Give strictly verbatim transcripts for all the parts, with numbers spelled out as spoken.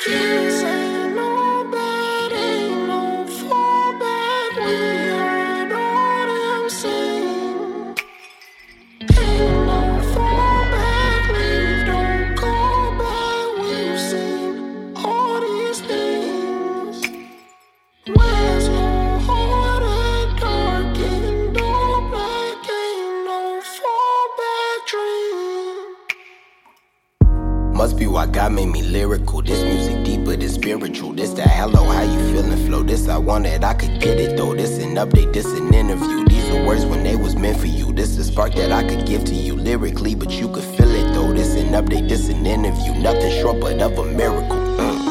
Can't say no bad, ain't no fallback. We heard all them sing. Ain't no fallback, leave, don't call back. We've seen all these things. Where's your heart at dark and all black? Ain't no fallback dream. Must be why God made me lyrical. This music deeper than spiritual. This that hello, how you feeling flow. This I wanted, I could get it though. This an update, this an interview. These are words when they was meant for you. This a spark that I could give to you lyrically, but you could feel it though. This an update, this an interview. Nothing short but of a miracle. Mm.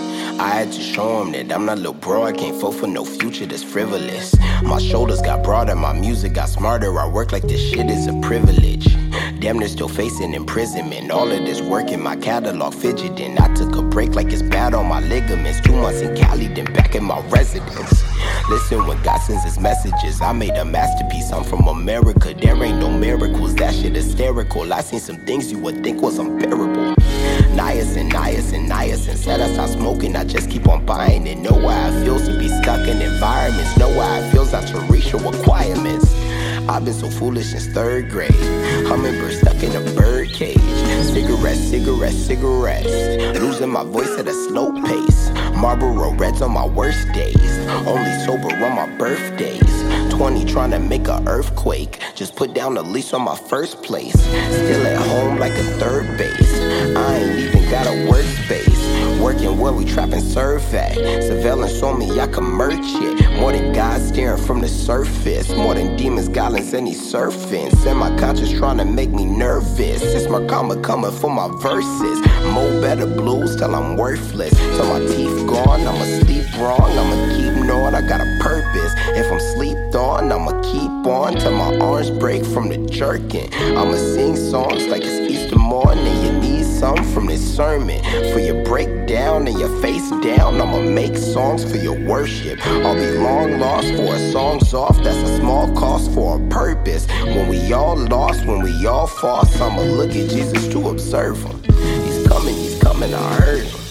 I had to show him that I'm not little bro, I can't fall for no future that's frivolous. My shoulders got broader, my music got smarter. I work like this shit is a privilege. Damn, they're still facing imprisonment. All of this work in my catalog fidgeting. I took a break like it's bad on my ligaments. Two months in Cali, then back in my residence. Listen when God sends his messages. I made a masterpiece, I'm from America. There ain't no miracles, that shit hysterical. I seen some things you would think was unbearable. Niacin, niacin, niacin. Said I stop smoking, I just keep on buying it. Know how it feels to be stuck in environments. Know how it feels not to reach your requirements. I've been so foolish since third grade. Hummingbird stuck in a bird cage. Cigarettes, cigarettes, cigarettes. Losing my voice at a slow pace. Marlboro Reds on my worst days. Only sober on my birthdays. twenty trying to make a earthquake. Just put down the lease on my first place. Still at home like a third base. I ain't even got a workspace. Working where we trap and serve at. Surveillance on me, I can merch it. More than God staring from the surface. More than demons, goblins, any surfing. Semi-conscious trying to make me nervous. It's my karma coming for my verses. Mo better blues till I'm worthless. Till my teeth gone, I'ma sleep wrong. I'ma keep knowing I got a purpose. If I'm sleeped on, I'ma keep on till my arms break from the jerking. I'ma sing songs like it's Easter morning. You need something from this sermon. For your breakdown and your face down, I'ma make songs for your worship. I'll be long lost for a song's off. That's a small cost for a purpose. When we all lost, when we all false, I'ma look at Jesus to observe him. He's coming, he's coming, I heard him.